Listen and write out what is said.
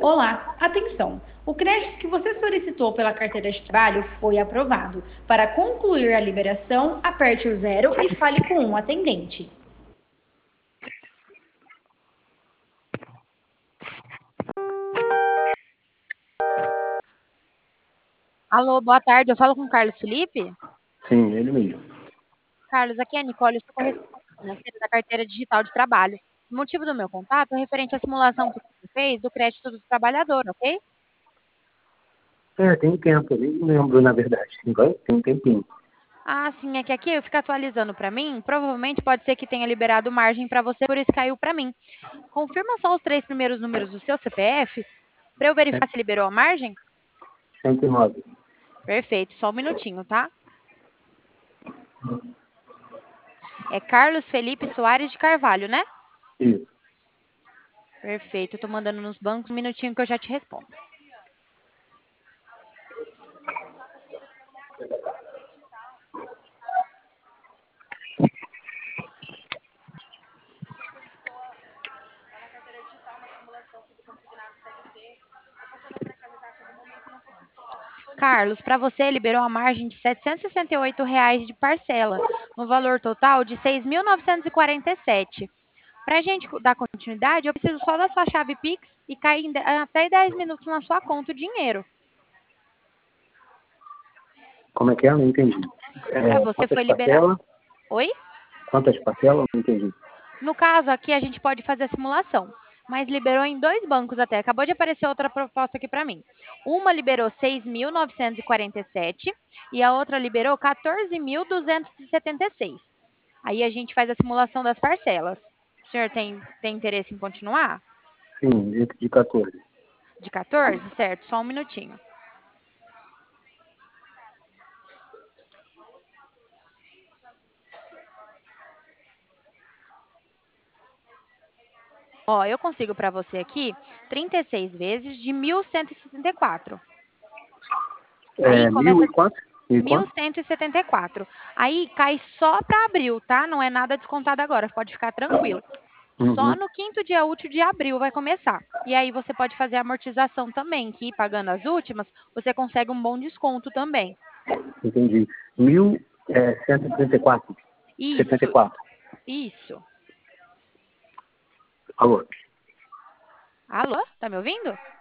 Olá, atenção! O crédito que você solicitou pela carteira de trabalho foi aprovado. Para concluir a liberação, aperte o zero e fale com um atendente. Alô, boa tarde. Eu falo com o Carlos Felipe. Sim, ele mesmo. Carlos, aqui é a Nicole, eu sou correspondente financeira da carteira digital de trabalho. O motivo do meu contato é referente à simulação que você fez do crédito do trabalhador, ok? Tem tempo, eu nem lembro, na verdade. Agora tem um tempinho. Ah, sim, é que aqui eu fico atualizando para mim. Provavelmente pode ser que tenha liberado margem para você, por isso caiu para mim. Confirma só os três primeiros números do seu CPF para eu verificar se liberou a margem? 109. Perfeito, só um minutinho, tá? É Carlos Felipe Soares de Carvalho, né? Isso. Perfeito, eu tô mandando nos bancos, um minutinho que eu já te respondo. Carlos, para você liberou a margem de R$ 768 de parcela, no valor total de 6.947. Para a gente dar continuidade, eu preciso só da sua chave Pix e cair até 10 minutos na sua conta o dinheiro. Como é que é? Não entendi. Para você Quantas foi liberado. parcelas? Oi? Quantas parcelas? Não entendi. No caso, aqui a gente pode fazer a simulação, mas liberou em dois bancos até. Acabou de aparecer outra proposta aqui para mim. Uma liberou 6.947 e a outra liberou 14.276. Aí a gente faz a simulação das parcelas. O senhor tem interesse em continuar? Sim, dentro de 14. De 14? Certo, só um minutinho. Ó, eu consigo para você aqui 36 vezes de 1.164. Aí Mil começa e quanto? Mil e quanto? 1.174. Aí cai só para abril, tá? Não é nada descontado agora, pode ficar tranquilo. Só Uhum, no quinto dia útil de abril vai começar. E aí você pode fazer a amortização também, que pagando as últimas, você consegue um bom desconto também. entendi. 1.134. Isso, 74. isso. Alô? Alô? Tá me ouvindo?